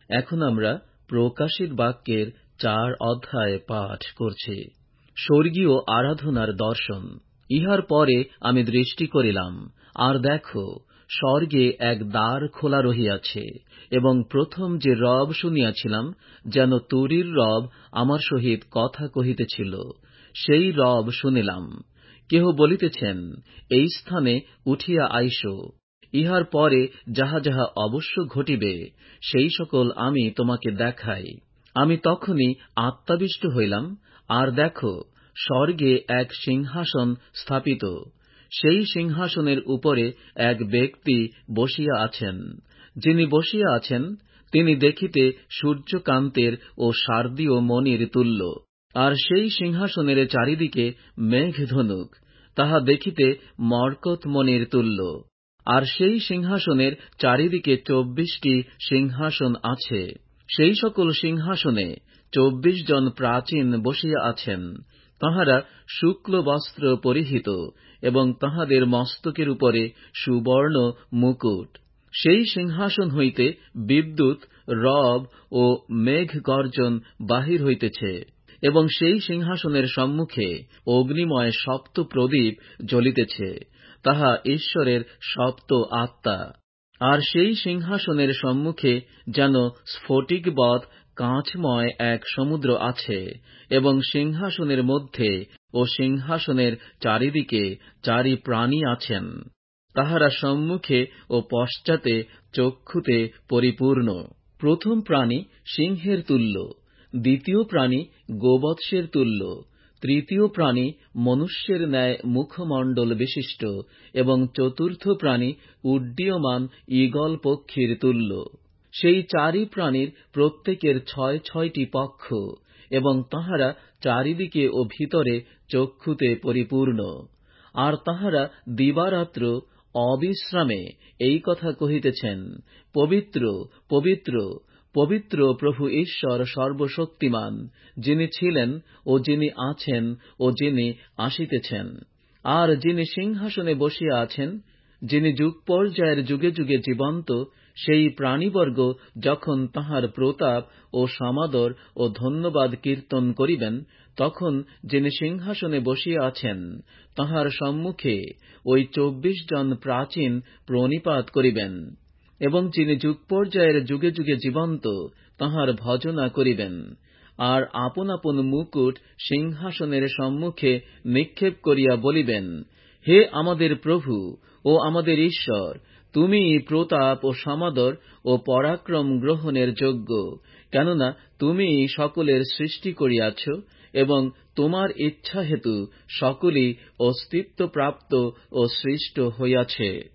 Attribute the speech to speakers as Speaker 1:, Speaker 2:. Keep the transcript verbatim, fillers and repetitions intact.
Speaker 1: এখন আমরা প্রকাশিত বাক্যের চার অধ্যায় পাঠ করছি। স্বর্গীয় আরাধনার দর্শন। ইহার পরে আমি দৃষ্টি করিলাম, আর দেখো, স্বর্গে এক দ্বার খোলা রহিয়াছে, এবং প্রথম যে রব শুনিয়াছিলাম, যেন তুরীর রব আমার সহিত কথা কহিতেছিল, সেই রব শুনিলাম। কেহ বলিতেছেন, এই স্থানে উঠিয়া আইসো, ইহার পরে যাহা যাহা অবশ্য ঘটিবে, সেই সকল আমি তোমাকে দেখাই। আমি তখনই আত্মাবিষ্ট হইলাম, আর দেখো, স্বর্গে এক সিংহাসন স্থাপিত, সেই সিংহাসনের উপরে এক ব্যক্তি বসিয়া আছেন। যিনি বসিয়া আছেন, তিনি দেখিতে সূর্যকান্তের ও শারদীয় মণির তুল্য, আর সেই সিংহাসনের চারিদিকে মেঘধনুক, তাহা দেখিতে মরকতমণির তুল্য। আর সেই সিংহাসনের চারিদিকে চব্বিশটি সিংহাসন আছে। সেই সকল সিংহাসনে চব্বিশ জন প্রাচীন বসিয়া আছেন। তাঁহারা শুক্ল বস্ত্র পরিহিত, এবং তাঁহাদের মস্তকের উপরে সুবর্ণ মুকুট। সেই সিংহাসন হইতে বিদ্যুৎ, রব ও মেঘ গর্জন বাহির হইতেছে, এবং সেই সিংহাসনের সম্মুখে অগ্নিময় সপ্ত প্রদীপ জ্বলিতেছে, তাহা ঈশ্বরের সপ্ত আত্মা। আর সেই সিংহাসনের সম্মুখে যেন স্ফটিকবৎ কাঁচময় এক সমুদ্র আছে, এবং সিংহাসনের মধ্যে ও সিংহাসনের চারিদিকে চারি প্রাণী আছেন। তাহারা সম্মুখে ও পশ্চাতে চক্ষুতে পরিপূর্ণ। প্রথম প্রাণী সিংহের তুল্য, দ্বিতীয় প্রাণী গোবৎসের তুল্য, তৃতীয় প্রাণী মনুষ্যের ন্যায় মুখমণ্ডল বিশিষ্ট, এবং চতুর্থ প্রাণী উড্ডীয়মান ঈগল পক্ষীর তুল্য। সেই চারি প্রাণীর প্রত্যেকের ছয় ছয়টি পক্ষ, এবং তাহারা চারিদিকে ও ভিতরে চক্ষুতে পরিপূর্ণ। আর তাহারা দিবারাত্র অবিশ্রামে এই কথা কহিতেছেন, পবিত্র, পবিত্র, পবিত্র প্রভু ঈশ্বর সর্বশক্তিমান, যিনি ছিলেন ও যিনি আছেন ও যিনি আসিতেছেন। আর যিনি সিংহাসনে বসিয়া আছেন, যিনি যুগপর্যায়ের যুগে যুগে জীবন্ত, সেই প্রাণীবর্গ যখন তাঁহার প্রতাপ ও সমাদর ও ধন্যবাদ কীর্তন করিবেন, তখন যিনি সিংহাসনে বসিয়া আছেন, তাঁহার সম্মুখে ওই চব্বিশ জন প্রাচীন প্রণিপাত করিবেন, এবং যিনি যুগপর্যায়ের যুগে যুগে জীবন্ত, তাঁহার ভজনা করিবেন। আর আপন আপন মুকুট সিংহাসনের সম্মুখে নিক্ষেপ করিয়া বলিবেন, হে আমাদের প্রভু ও আমাদের ঈশ্বর, তুমি প্রতাপ ও সমাদর ও পরাক্রম গ্রহণের যোগ্য, কেননা তুমি সকলের সৃষ্টি করিয়াছ, এবং তোমার ইচ্ছা হেতু সকলই অস্তিত্বপ্রাপ্ত ও সৃষ্ট হইয়াছে।